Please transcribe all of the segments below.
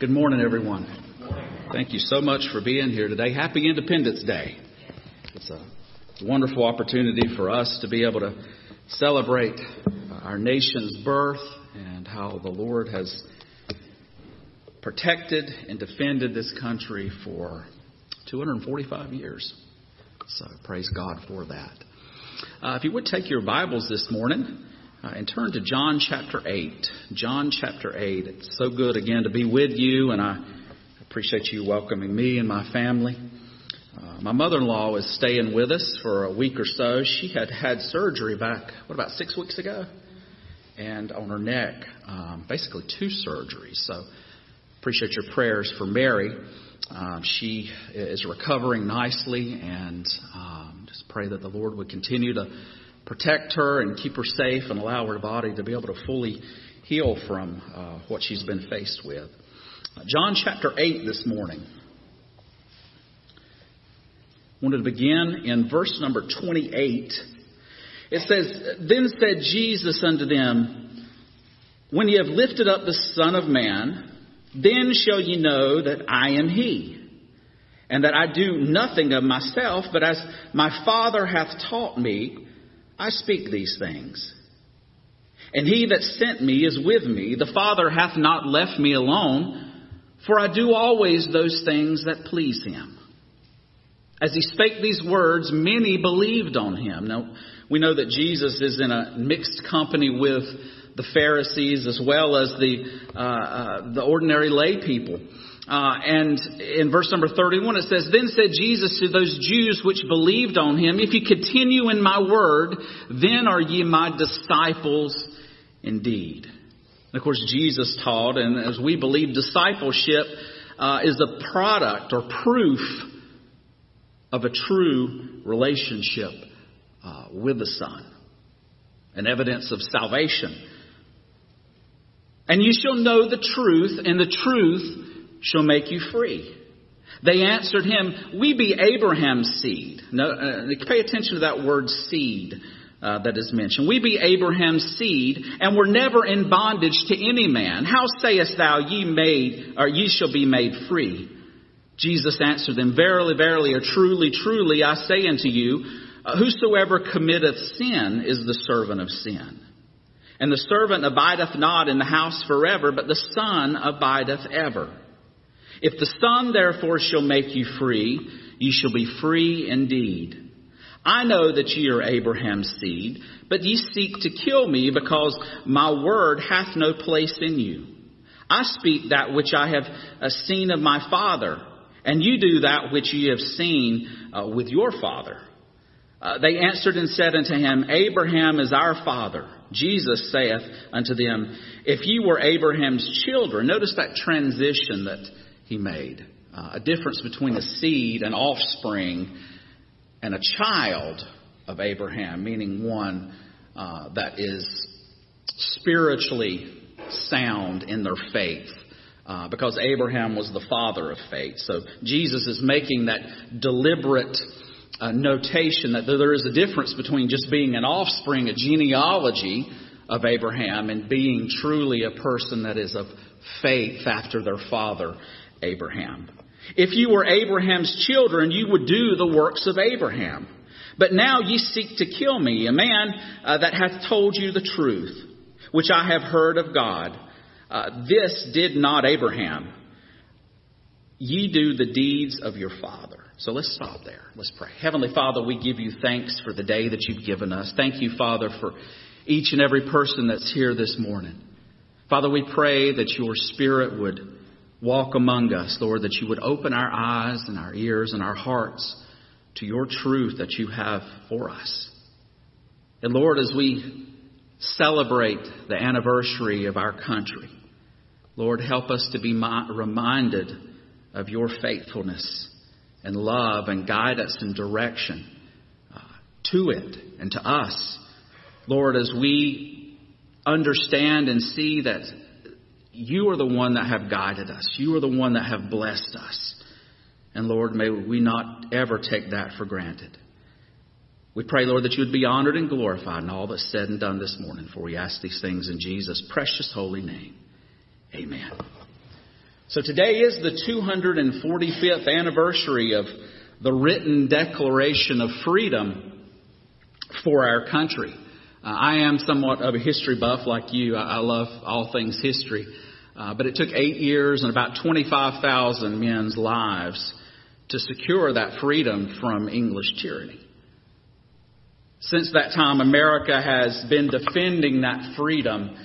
Good morning, everyone. Thank you so much for being here today. Happy Independence Day. It's a wonderful opportunity for us to be able to celebrate our nation's birth and how the Lord has protected and defended this country for 245 years. So praise God for that. If you would take your Bibles this morning and turn to John chapter 8. John chapter 8. It's so good again to be with you, and I appreciate you welcoming me and my family. My mother-in-law is staying with us for a week or so. She had surgery back, about 6 weeks ago? And on her neck, basically 2 surgeries. So appreciate your prayers for Mary. She is recovering nicely, and just pray that the Lord would continue to protect her and keep her safe and allow her body to be able to fully heal from what she's been faced with. John chapter 8 this morning. I wanted to begin in verse number 28. It says, "Then said Jesus unto them, When ye have lifted up the Son of Man, then shall ye know that I am He, and that I do nothing of myself, but as my Father hath taught me, I speak these things. And He that sent me is with me. The Father hath not left me alone, for I do always those things that please Him." As He spake these words, many believed on Him. Now, we know that Jesus is in a mixed company with the Pharisees as well as the ordinary lay people. And in verse number 31 it says, "Then said Jesus to those Jews which believed on Him, If ye continue in my word, then are ye my disciples indeed." And of course, Jesus taught, and as we believe, discipleship is the product or proof of a true relationship with the Son, an evidence of salvation. "And you shall know the truth, and the truth shall make you free. They answered Him, We be Abraham's seed." Now, pay attention to that word seed that is mentioned. "We be Abraham's seed, and were never in bondage to any man. How sayest thou, ye shall be made free? Jesus answered them, Verily, verily, or truly, truly, I say unto you, whosoever committeth sin is the servant of sin. And the servant abideth not in the house forever, but the Son abideth ever. If the Son therefore shall make you free, ye shall be free indeed. I know that ye are Abraham's seed, but ye seek to kill me, because my word hath no place in you. I speak that which I have seen of my Father, and you do that which ye have seen with your father. They answered and said unto Him, Abraham is our father. Jesus saith unto them, If ye were Abraham's children," notice that transition that He made, a difference between a seed, an offspring, and a child of Abraham, meaning one that is spiritually sound in their faith, because Abraham was the father of faith. So Jesus is making that deliberate notation that there is a difference between just being an offspring, a genealogy of Abraham, and being truly a person that is of faith after their father Abraham. "If you were Abraham's children, you would do the works of Abraham. But now ye seek to kill me, a man that hath told you the truth, which I have heard of God. This did not Abraham. Ye do the deeds of your father." So let's stop there. Let's pray. Heavenly Father, we give you thanks for the day that you've given us. Thank you, Father, for each and every person that's here this morning. Father, we pray that your Spirit would walk among us, Lord, that you would open our eyes and our ears and our hearts to your truth that you have for us. And Lord, as we celebrate the anniversary of our country, Lord, help us to be reminded of your faithfulness and love, and guide us in direction to it and to us. Lord, as we understand and see that you are the one that have guided us. You are the one that have blessed us. And Lord, may we not ever take that for granted. We pray, Lord, that you would be honored and glorified in all that's said and done this morning. For we ask these things in Jesus' precious holy name. Amen. So today is the 245th anniversary of the written Declaration of Freedom for our country. I am somewhat of a history buff like you. I love all things history. But it took 8 years and about 25,000 men's lives to secure that freedom from English tyranny. Since that time, America has been defending that freedom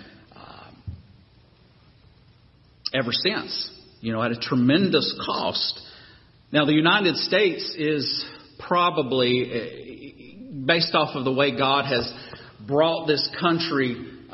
ever since, at a tremendous cost. Now, the United States is probably, based off of the way God has brought this country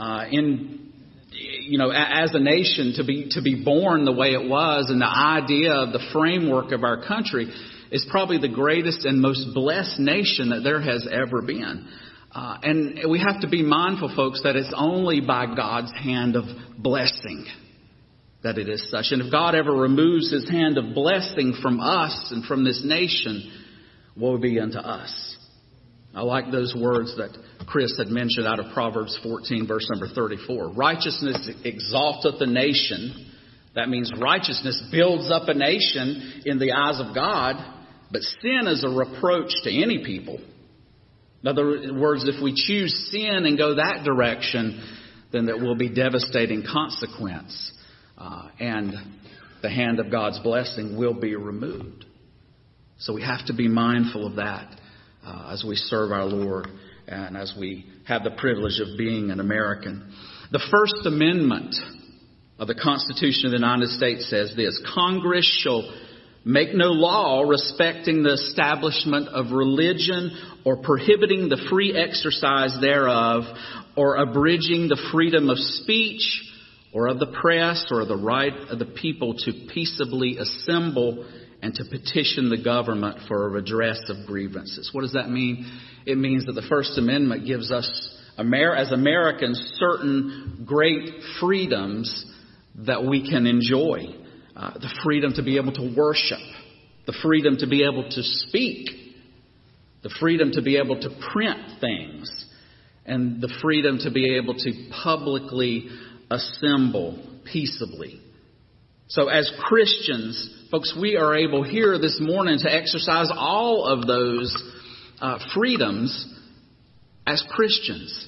as a nation to be born the way it was, and the idea of the framework of our country is probably the greatest and most blessed nation that there has ever been. And we have to be mindful, folks, that it's only by God's hand of blessing that it is such. And if God ever removes His hand of blessing from us and from this nation, woe be unto us. I like those words that Chris had mentioned out of Proverbs 14, verse number 34. Righteousness exalteth a nation. That means righteousness builds up a nation in the eyes of God. But sin is a reproach to any people. In other words, if we choose sin and go that direction, then there will be devastating consequence. And the hand of God's blessing will be removed. So we have to be mindful of that as we serve our Lord and as we have the privilege of being an American. The First Amendment of the Constitution of the United States says this: Congress shall make no law respecting the establishment of religion or prohibiting the free exercise thereof or abridging the freedom of speech or of the press or the right of the people to peaceably assemble and to petition the government for a redress of grievances. What does that mean? It means that the First Amendment gives us, as Americans, certain great freedoms that we can enjoy. The freedom to be able to worship, the freedom to be able to speak, the freedom to be able to print things, and the freedom to be able to publicly assemble peaceably. So as Christians, folks, we are able here this morning to exercise all of those freedoms as Christians.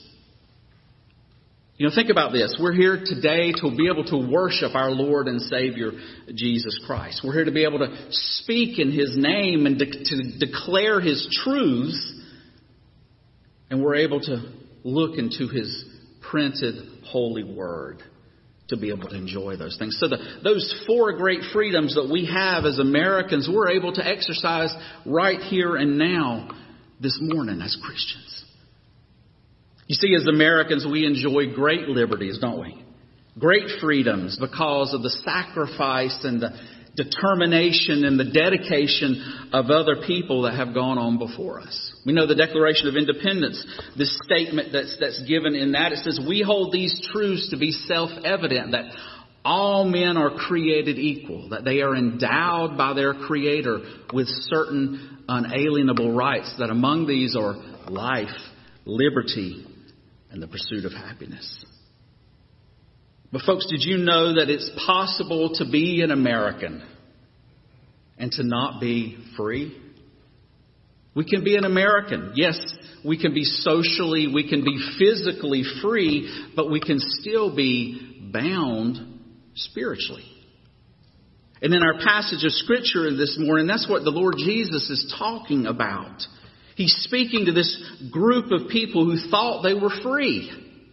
Think about this. We're here today to be able to worship our Lord and Savior, Jesus Christ. We're here to be able to speak in His name and to declare His truths. And we're able to look into His printed holy word to be able to enjoy those things. So those four great freedoms that we have as Americans, we're able to exercise right here and now this morning as Christians. You see, as Americans, we enjoy great liberties, don't we? Great freedoms because of the sacrifice and the determination and the dedication of other people that have gone on before us. We know the Declaration of Independence, this statement that's given in that. It says, we hold these truths to be self-evident, that all men are created equal, that they are endowed by their Creator with certain unalienable rights, that among these are life, liberty, and the pursuit of happiness. But folks, did you know that it's possible to be an American and to not be free? We can be an American. Yes, we can be socially, we can be physically free, but we can still be bound spiritually. And in our passage of Scripture this morning, that's what the Lord Jesus is talking about. He's speaking to this group of people who thought they were free.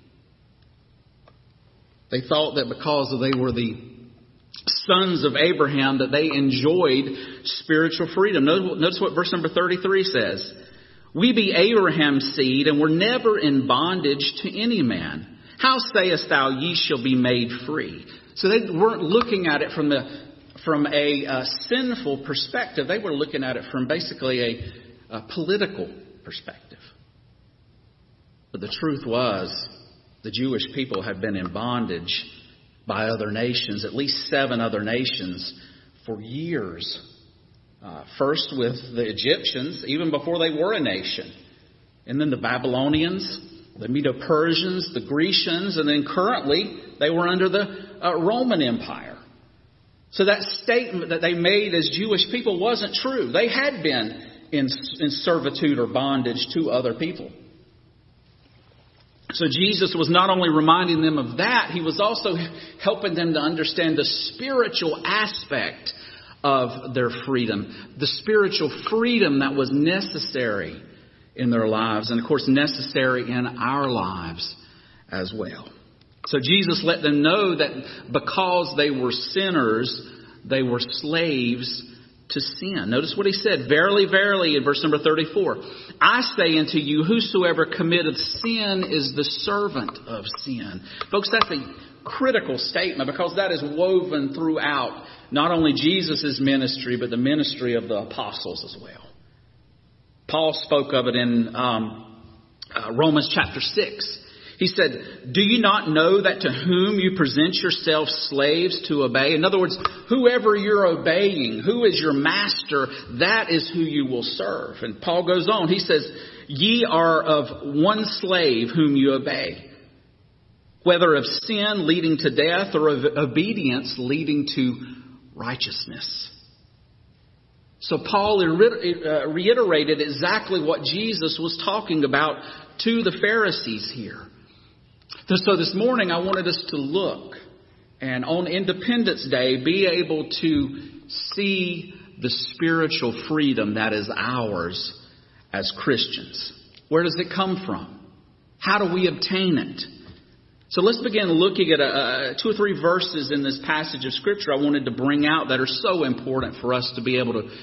They thought that because they were the sons of Abraham that they enjoyed spiritual freedom. Notice what verse number 33 says. We be Abraham's seed and were never in bondage to any man. How sayest thou ye shall be made free? So they weren't looking at it from a sinful perspective. They were looking at it from basically a political perspective. But the truth was, the Jewish people had been in bondage by other nations, at least 7 other nations, for years. First with the Egyptians, even before they were a nation. And then the Babylonians, the Medo-Persians, the Grecians, and then currently they were under the Roman Empire. So that statement that they made as Jewish people wasn't true. They had been in servitude or bondage to other people. So Jesus was not only reminding them of that, he was also helping them to understand the spiritual aspect of their freedom. The spiritual freedom that was necessary in their lives, and of course necessary in our lives as well. So Jesus let them know that because they were sinners, they were slaves to sin. Notice what he said. Verily, verily, in verse number 34. I say unto you, whosoever committeth sin is the servant of sin. Folks, that's a critical statement because that is woven throughout not only Jesus' ministry, but the ministry of the apostles as well. Paul spoke of it in Romans chapter 6. He said, do you not know that to whom you present yourselves slaves to obey? In other words, whoever you're obeying, who is your master, that is who you will serve. And Paul goes on. He says, ye are of one slave whom you obey, whether of sin leading to death or of obedience leading to righteousness. So Paul reiterated exactly what Jesus was talking about to the Pharisees here. So this morning I wanted us to look and on Independence Day be able to see the spiritual freedom that is ours as Christians. Where does it come from? How do we obtain it? So let's begin looking at 2 or 3 verses in this passage of Scripture I wanted to bring out that are so important for us to be able to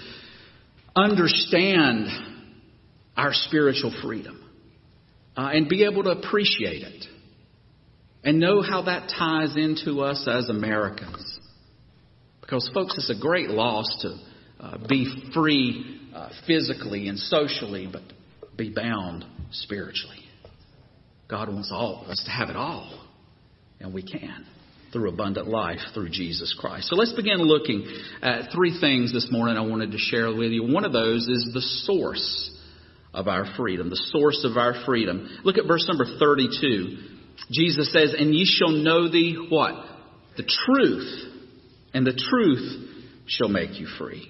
understand our spiritual freedom and be able to appreciate it. And know how that ties into us as Americans. Because, folks, it's a great loss to be free physically and socially, but be bound spiritually. God wants all of us to have it all. And we can. Through abundant life, through Jesus Christ. So let's begin looking at 3 things this morning I wanted to share with you. One of those is the source of our freedom. The source of our freedom. Look at verse number 32. Jesus says, and ye shall know the what? The truth. And the truth shall make you free.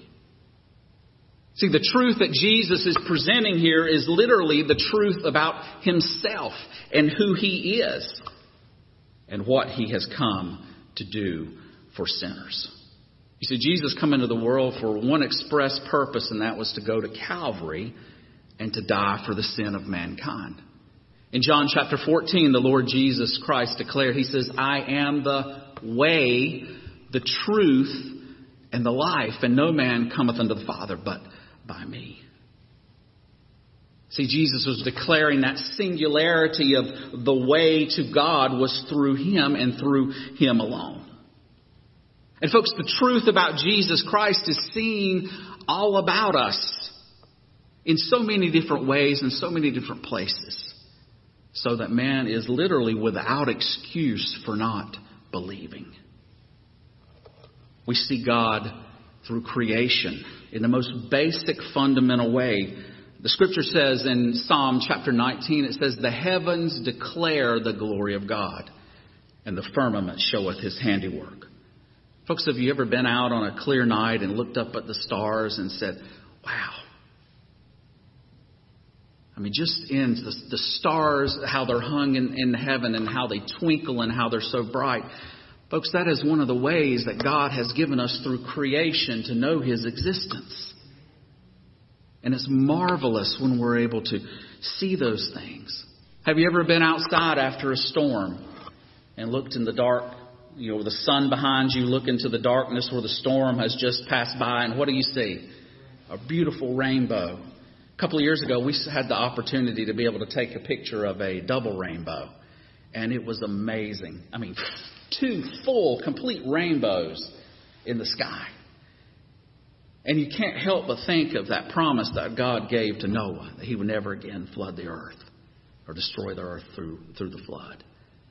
See, the truth that Jesus is presenting here is literally the truth about himself and who he is and what he has come to do for sinners. You see, Jesus came into the world for one express purpose, and that was to go to Calvary and to die for the sin of mankind. In John chapter 14, the Lord Jesus Christ declared, he says, I am the way, the truth, and the life, and no man cometh unto the Father but by me. See, Jesus was declaring that singularity of the way to God was through him and through him alone. And folks, the truth about Jesus Christ is seen all about us in so many different ways and so many different places. So that man is literally without excuse for not believing. We see God through creation in the most basic, fundamental way. The Scripture says in Psalm chapter 19, it says, the heavens declare the glory of God, and the firmament showeth his handiwork. Folks, have you ever been out on a clear night and looked up at the stars and said, wow. I mean, just in the stars, how they're hung in heaven and how they twinkle and how they're so bright. Folks, that is one of the ways that God has given us through creation to know his existence. And it's marvelous when we're able to see those things. Have you ever been outside after a storm and looked in the dark, with the sun behind you, look into the darkness where the storm has just passed by, and what do you see? A beautiful rainbow. A couple of years ago, we had the opportunity to be able to take a picture of a double rainbow. And it was amazing. I mean, 2 full, complete rainbows in the sky. And you can't help but think of that promise that God gave to Noah, that he would never again flood the earth or destroy the earth through the flood.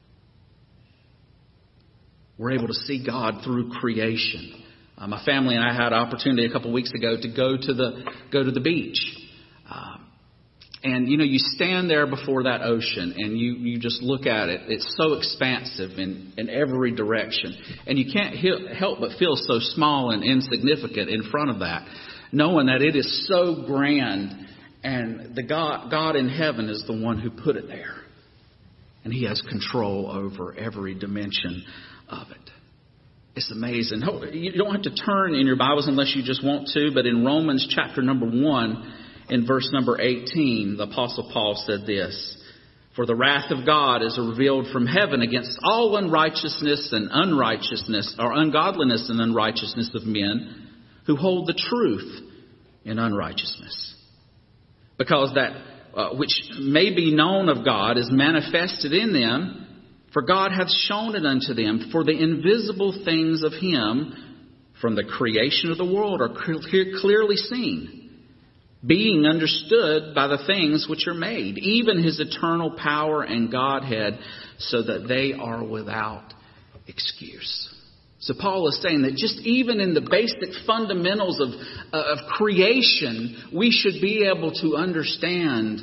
We're able to see God through creation. My family and I had an opportunity a couple of weeks ago to go to the beach. And, you stand there before that ocean and you just look at it. It's so expansive in every direction. And you can't help but feel so small and insignificant in front of that, knowing that it is so grand. And the God in heaven is the one who put it there. And He has control over every dimension of it. It's amazing. You don't have to turn in your Bibles unless you just want to. But in Romans chapter number 1, in verse number 18, the Apostle Paul said this: "For the wrath of God is revealed from heaven against all unrighteousness and unrighteousness, or ungodliness and unrighteousness of men who hold the truth in unrighteousness. Because that which may be known of God is manifested in them, for God hath shown it unto them. For the invisible things of Him from the creation of the world are clearly seen, being understood by the things which are made, even His eternal power and Godhead, so that they are without excuse." So Paul is saying that just even in the basic fundamentals of creation, we should be able to understand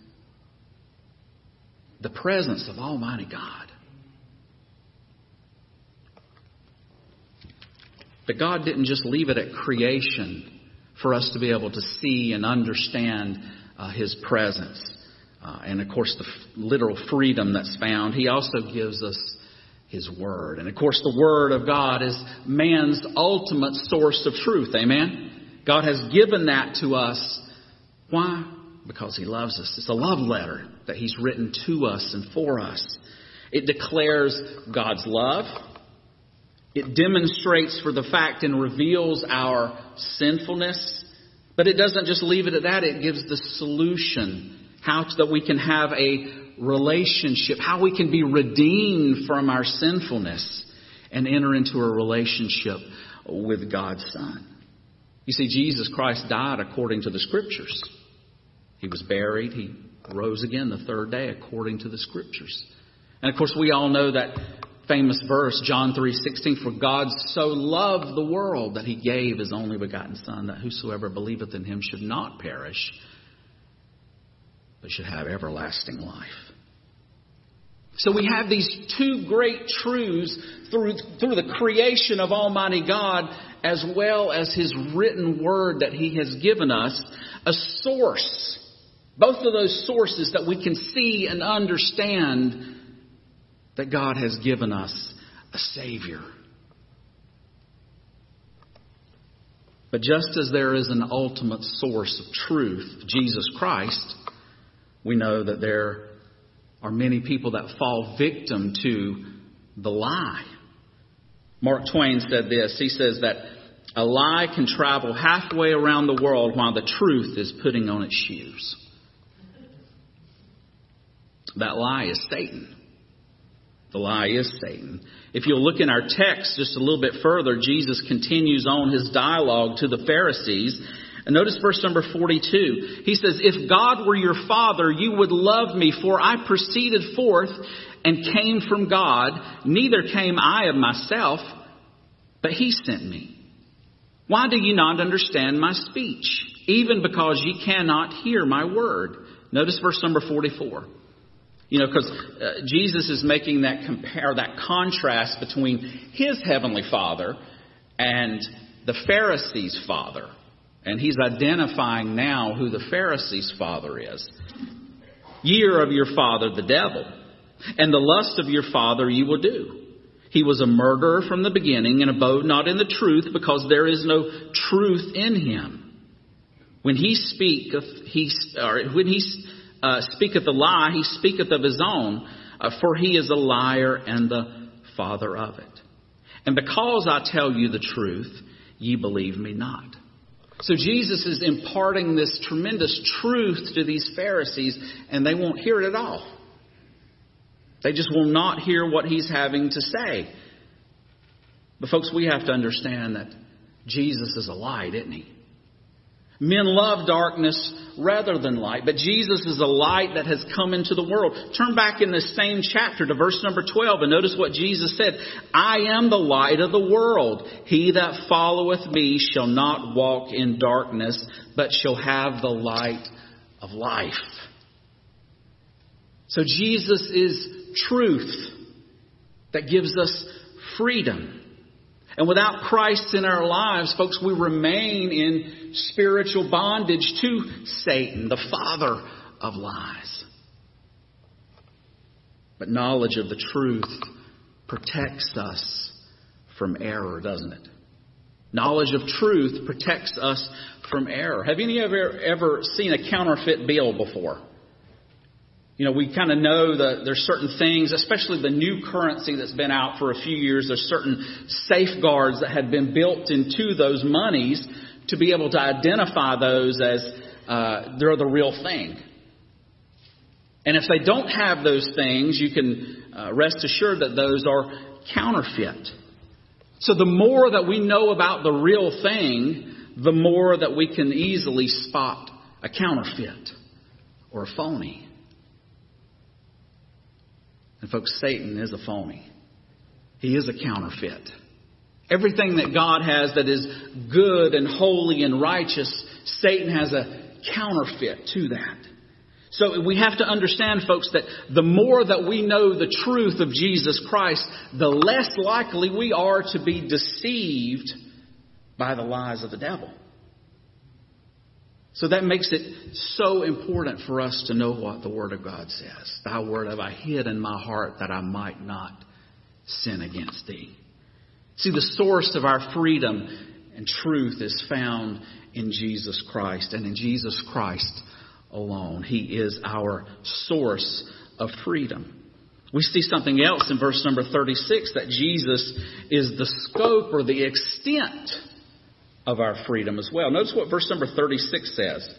the presence of Almighty God. But God didn't just leave it at creation for us to be able to see and understand His presence. And of course the literal freedom that's found. He also gives us His Word. And of course the Word of God is man's ultimate source of truth. Amen? God has given that to us. Why? Because He loves us. It's a love letter that He's written to us and for us. It declares God's love. It demonstrates for the fact and reveals our sinfulness. But it doesn't just leave it at that. It gives the solution. How that we can have a relationship, how we can be redeemed from our sinfulness and enter into a relationship with God's Son. You see, Jesus Christ died according to the Scriptures. He was buried. He rose again the third day according to the Scriptures. And of course, we all know that famous verse, John 3:16, "For God so loved the world that He gave His only begotten Son, that whosoever believeth in Him should not perish, but should have everlasting life." So we have these two great truths through the creation of Almighty God, as well as His written Word that He has given us, a source. Both of those sources that we can see and understand that God has given us a Savior. But just as there is an ultimate source of truth, Jesus Christ, we know that there are many people that fall victim to the lie. Mark Twain said this. He says that a lie can travel halfway around the world while the truth is putting on its shoes. That lie is Satan. The lie is Satan. If you'll look in our text just a little bit further, Jesus continues on His dialogue to the Pharisees. And notice verse number 42. He says, "If God were your Father, you would love me, for I proceeded forth and came from God. Neither came I of myself, but He sent me. Why do you not understand my speech? Even because ye cannot hear my word." Notice verse number 44. Because Jesus is making that contrast between His heavenly Father and the Pharisees' father. And He's identifying now who the Pharisees' father is. "Ye are of your father the devil, and the lust of your father ye will do. He was a murderer from the beginning, and abode not in the truth, because there is no truth in him. When he speaketh a lie, he speaketh of his own, for he is a liar and the father of it. And because I tell you the truth, ye believe me not." So Jesus is imparting this tremendous truth to these Pharisees, and they won't hear it at all. They just will not hear what He's having to say. But folks, we have to understand that Jesus is a light, isn't He? Men love darkness rather than light, but Jesus is a light that has come into the world. Turn back in this same chapter to verse number 12 and notice what Jesus said. "I am the light of the world. He that followeth me shall not walk in darkness, but shall have the light of life." So Jesus is truth that gives us freedom. And without Christ in our lives, folks, we remain in spiritual bondage to Satan, the father of lies. But knowledge of the truth protects us from error, doesn't it? Knowledge of truth protects us from error. Have any of you ever seen a counterfeit bill before? You know, we kind of know that there's certain things, especially the new currency that's been out for a few years. There's certain safeguards that had been built into those monies to be able to identify those as they're the real thing. And if they don't have those things, you can rest assured that those are counterfeit. So the more that we know about the real thing, the more that we can easily spot a counterfeit or a phony. And folks, Satan is a phony. He is a counterfeit. Everything that God has that is good and holy and righteous, Satan has a counterfeit to that. So we have to understand, folks, that the more that we know the truth of Jesus Christ, the less likely we are to be deceived by the lies of the devil. So that makes it so important for us to know what the Word of God says. Thy word have I hid in my heart that I might not sin against thee. See, the source of our freedom and truth is found in Jesus Christ, and in Jesus Christ alone. He is our source of freedom. We see something else in verse number 36, that Jesus is the scope or the extent of our freedom as well. Notice what verse number 36 says.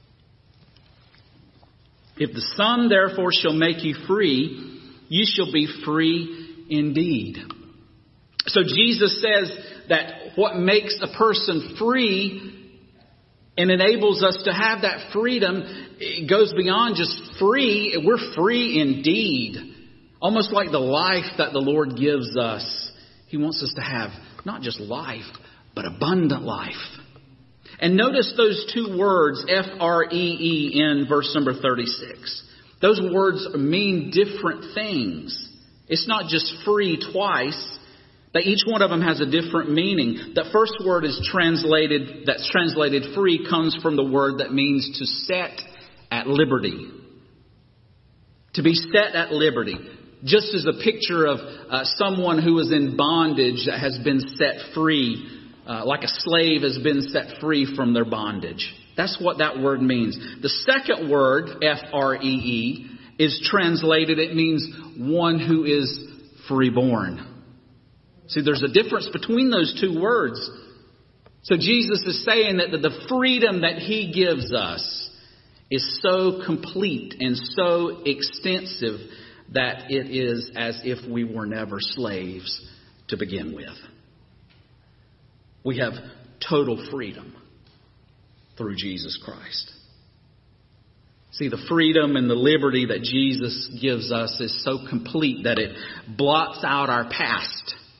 If the Son therefore shall make you free, you shall be free indeed. So Jesus says that what makes a person free and enables us to have that freedom, it goes beyond just free. We're free indeed. Almost like the life that the Lord gives us. He wants us to have not just life, but abundant life. And notice those two words, F-R-E-E, in verse number 36. Those words mean different things. It's not just free twice. That each one of them has a different meaning. The first word that's translated free comes from the word that means to set at liberty. To be set at liberty. Just as a picture of someone who is in bondage that has been set free, like a slave has been set free from their bondage. That's what that word means. The second word, F-R-E-E, is translated, it means one who is freeborn. See, there's a difference between those two words. So Jesus is saying that the freedom that He gives us is so complete and so extensive that it is as if we were never slaves to begin with. We have total freedom through Jesus Christ. See, the freedom and the liberty that Jesus gives us is so complete that it blots out our past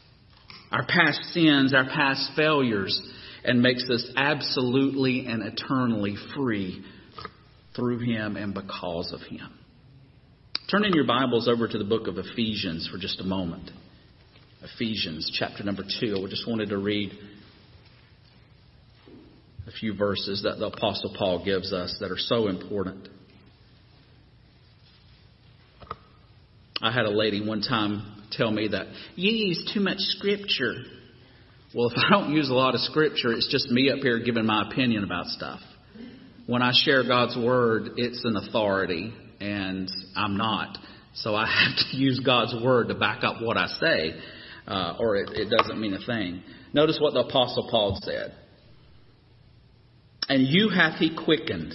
sins, our past failures, and makes us absolutely and eternally free through Him and because of Him. Turn in your Bibles over to the book of Ephesians for just a moment. Ephesians chapter number 2. I just wanted to read a few verses that the Apostle Paul gives us that are so important. I had a lady one time tell me that you use too much scripture. Well, if I don't use a lot of scripture, it's just me up here giving my opinion about stuff. When I share God's word, it's an authority, and I'm not. So I have to use God's word to back up what I say, or it doesn't mean a thing. Notice what the Apostle Paul said. And you hath He quickened.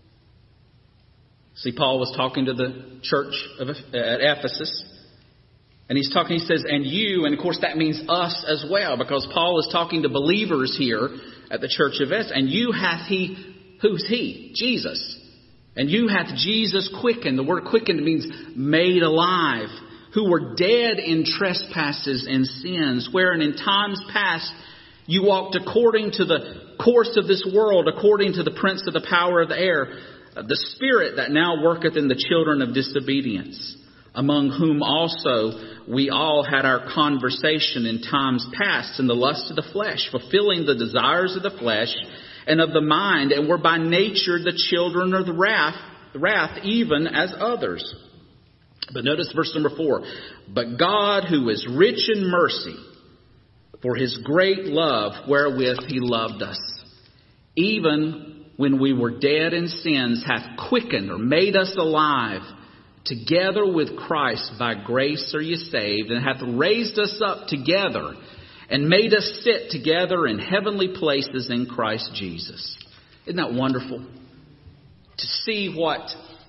See, Paul was talking to the church at Ephesus. And he says, and you, and of course that means us as well, because Paul is talking to believers here at the church of Ephesus. And you hath He, who's He? Jesus. And you hath Jesus quickened. The word quickened means made alive. Who were dead in trespasses and sins, wherein in times past you walked according to the course of this world, according to the prince of the power of the air, the Spirit that now worketh in the children of disobedience, among whom also we all had our conversation in times past in the lust of the flesh, fulfilling the desires of the flesh and of the mind, and were by nature the children of the wrath, even as others. But notice verse number 4. But God, who is rich in mercy, for his great love wherewith he loved us, even when we were dead in sins, hath quickened or made us alive together with Christ. By grace are ye saved, and hath raised us up together and made us sit together in heavenly places in Christ Jesus. Isn't that wonderful? To see what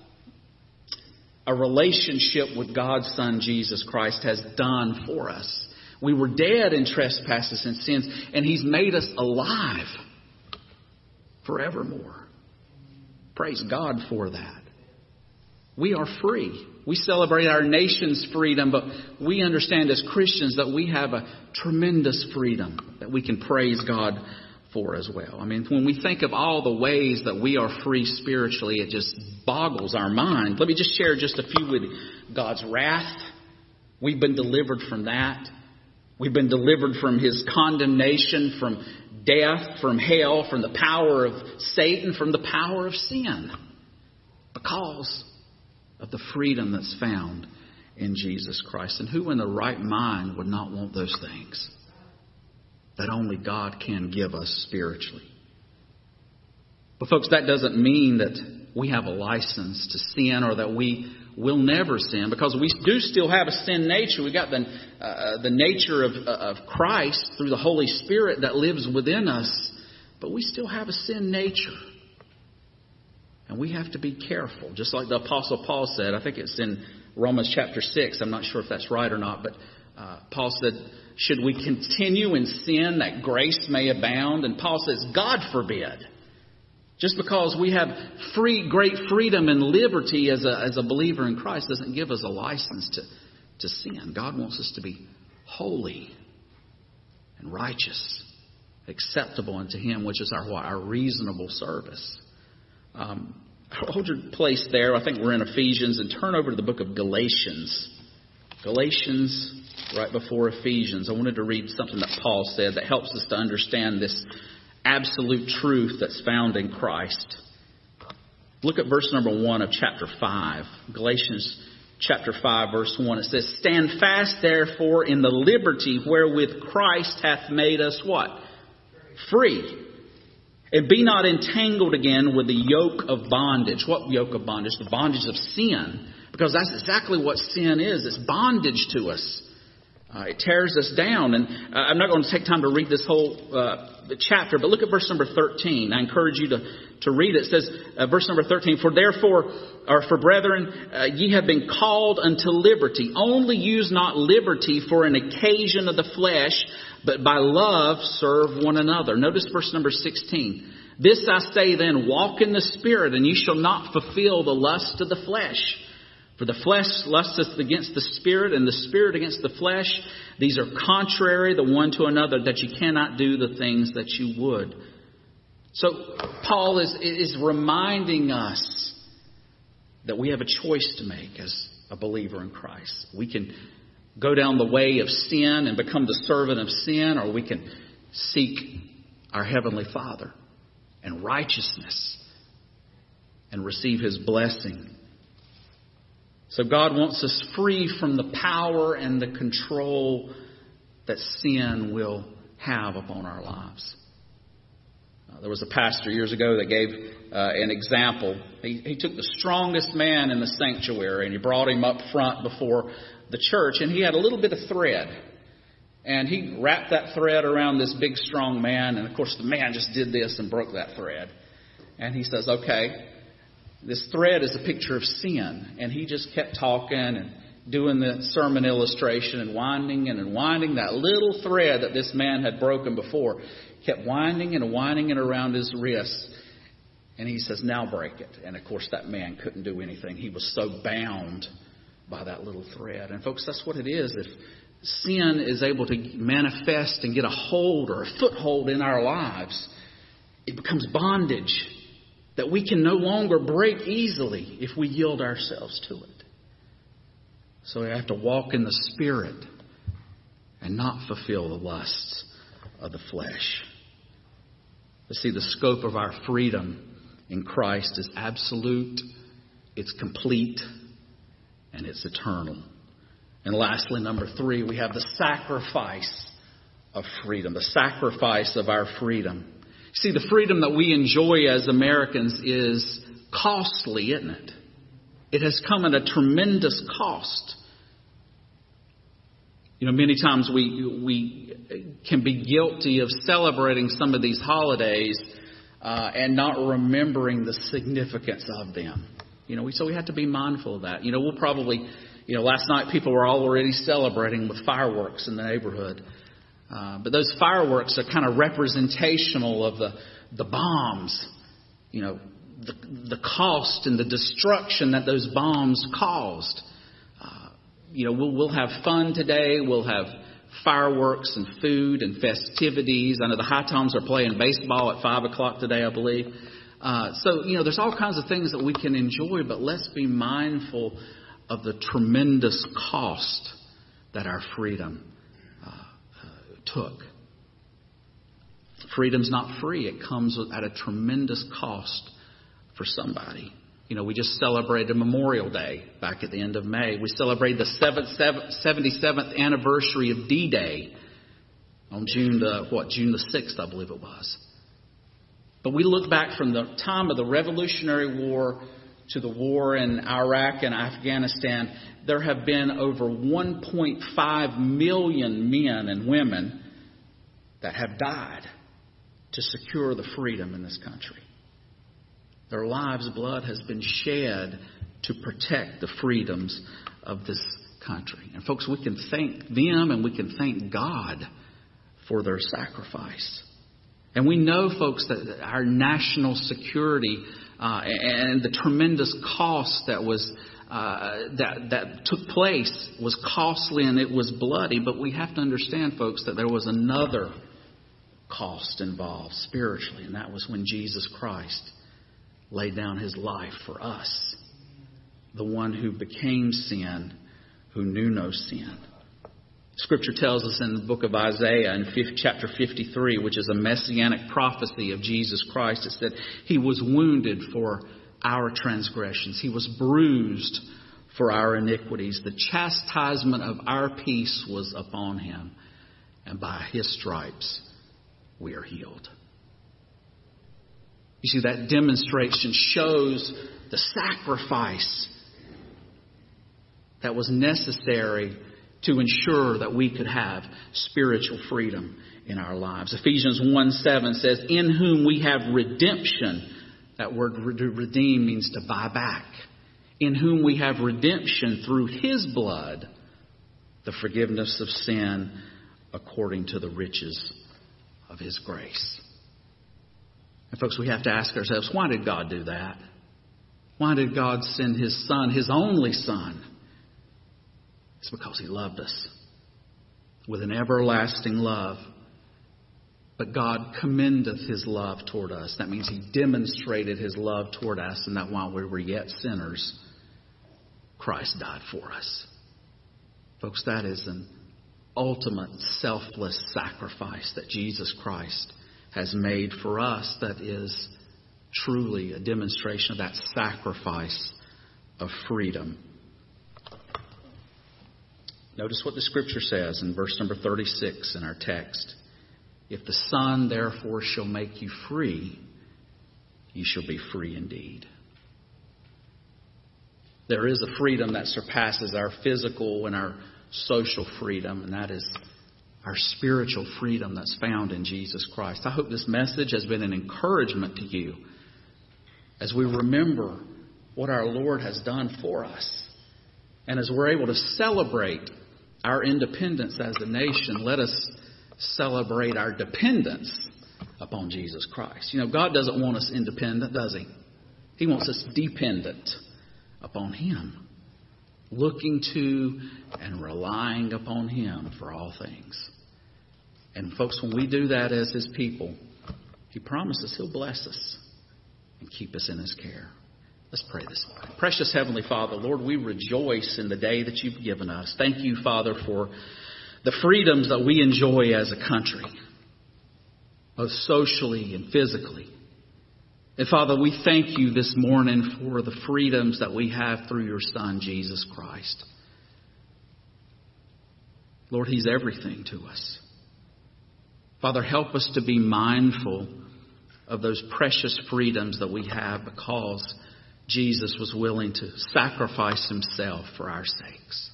a relationship with God's Son, Jesus Christ, has done for us. We were dead in trespasses and sins, and he's made us alive forevermore. Praise God for that. We are free. We celebrate our nation's freedom, but we understand as Christians that we have a tremendous freedom that we can praise God for as well. I mean, when we think of all the ways that we are free spiritually, it just boggles our mind. Let me just share just a few with you. God's wrath. We've been delivered from that. We've been delivered from his condemnation, from death, from hell, from the power of Satan, from the power of sin, because of the freedom that's found in Jesus Christ. And who in the right mind would not want those things that only God can give us spiritually? But folks, that doesn't mean that we have a license to sin or that we will never sin, because we do still have a sin nature. We've got the nature of Christ through the Holy Spirit that lives within us, but we still have a sin nature. And we have to be careful. Just like the Apostle Paul said, I think it's in Romans chapter 6. I'm not sure if that's right or not, but Paul said, should we continue in sin that grace may abound? And Paul says, God forbid. Just because we have great freedom and liberty as a believer in Christ doesn't give us a license to sin. God wants us to be holy and righteous, acceptable unto him, which is our reasonable service. Hold your place there. I think we're in Ephesians, and turn over to the book of Galatians. Galatians, right before Ephesians. I wanted to read something that Paul said that helps us to understand this absolute truth that's found in Christ. Look at verse number 1 of chapter 5. Galatians chapter 5, verse 1. It says, Stand fast, therefore, in the liberty wherewith Christ hath made us what? Free. And be not entangled again with the yoke of bondage. What yoke of bondage? The bondage of sin. Because that's exactly what sin is. It's bondage to us. It tears us down. And I'm not going to take time to read this whole chapter, but look at verse number 13. I encourage you to read it. It says, verse number 13, For brethren, ye have been called unto liberty. Only use not liberty for an occasion of the flesh, but by love serve one another. Notice verse number 16. This I say then, walk in the Spirit, and ye shall not fulfill the lust of the flesh. For the flesh lusteth against the Spirit, and the Spirit against the flesh. These are contrary the one to another, that you cannot do the things that you would. So Paul is reminding us that we have a choice to make as a believer in Christ. We can go down the way of sin and become the servant of sin, or we can seek our Heavenly Father and righteousness and receive his blessing. So God wants us free from the power and the control that sin will have upon our lives. There was a pastor years ago that gave an example. He took the strongest man in the sanctuary and he brought him up front before the church, and he had a little bit of thread. And he wrapped that thread around this big strong man, and of course the man just did this and broke that thread. And he says, okay, this thread is a picture of sin. And he just kept talking and doing the sermon illustration and winding that little thread that this man had broken before. Kept winding it around his wrist. And he says, now break it. And of course that man couldn't do anything. He was so bound by that little thread. And folks, that's what it is. If sin is able to manifest and get a hold or a foothold in our lives, it becomes bondage. that we can no longer break easily if we yield ourselves to it. So we have to walk in the Spirit and not fulfill the lusts of the flesh. But see, the scope of our freedom in Christ is absolute, it's complete, and it's eternal. And lastly, number 3, we have the sacrifice of freedom, the sacrifice of our freedom. See, the freedom that we enjoy as Americans is costly, isn't it? It has come at a tremendous cost. You know, many times we can be guilty of celebrating some of these holidays and not remembering the significance of them. You know, so we have to be mindful of that. You know, we'll probably, last night people were already celebrating with fireworks in the neighborhood. But those fireworks are kind of representational of the bombs, the cost and the destruction that those bombs caused. We'll have fun today. We'll have fireworks and food and festivities. I know the High Toms are playing baseball at 5 o'clock today, I believe. So there's all kinds of things that we can enjoy, but let's be mindful of the tremendous cost that our freedom took. Freedom's not free. It comes at a tremendous cost for somebody. We just celebrated Memorial Day back at the end of May. We celebrated the 77th anniversary of D-Day on June the 6th, I believe it was. But we look back from the time of the Revolutionary War to the war in Iraq and Afghanistan. There have been over 1.5 million men and women that have died to secure the freedom in this country. Their lives' blood has been shed to protect the freedoms of this country. And folks, we can thank them and we can thank God for their sacrifice. And we know, folks, that our national security and the tremendous cost that was that took place was costly and it was bloody. But we have to understand, folks, that there was another cost involved spiritually, and that was when Jesus Christ laid down his life for us, the one who became sin, who knew no sin. Scripture tells us in the book of Isaiah in chapter 53, which is a messianic prophecy of Jesus Christ, it said, he was wounded for our transgressions. He was bruised for our iniquities. The chastisement of our peace was upon him, and by his stripes we are healed. You see, that demonstration shows the sacrifice that was necessary to ensure that we could have spiritual freedom in our lives. Ephesians 1:7 says, in whom we have redemption. That word redeem means to buy back. In whom we have redemption through his blood, the forgiveness of sin according to the riches of his grace. And folks, we have to ask ourselves, why did God do that? Why did God send his Son, his only Son? It's because he loved us with an everlasting love. But God commendeth his love toward us. That means he demonstrated his love toward us, and that while we were yet sinners, Christ died for us. Folks, that is an ultimate selfless sacrifice that Jesus Christ has made for us. That is truly a demonstration of that sacrifice of freedom. Notice what the Scripture says in verse number 36 in our text. If the Son therefore shall make you free, you shall be free indeed. There is a freedom that surpasses our physical and our social freedom, and that is our spiritual freedom that's found in Jesus Christ. I hope this message has been an encouragement to you as we remember what our Lord has done for us. And as we're able to celebrate our independence as a nation, let us celebrate our dependence upon Jesus Christ. God doesn't want us independent, does he? He wants us dependent upon him, looking to and relying upon him for all things. And folks, when we do that as his people, he promises he'll bless us. and keep us in His care. Let's pray this morning. Precious Heavenly Father, Lord, we rejoice in the day that You've given us. Thank You, Father, for the freedoms that we enjoy as a country, both socially and physically. And Father, we thank You this morning for the freedoms that we have through Your Son, Jesus Christ. Lord, He's everything to us. Father, help us to be mindful of those precious freedoms that we have because Jesus was willing to sacrifice Himself for our sakes.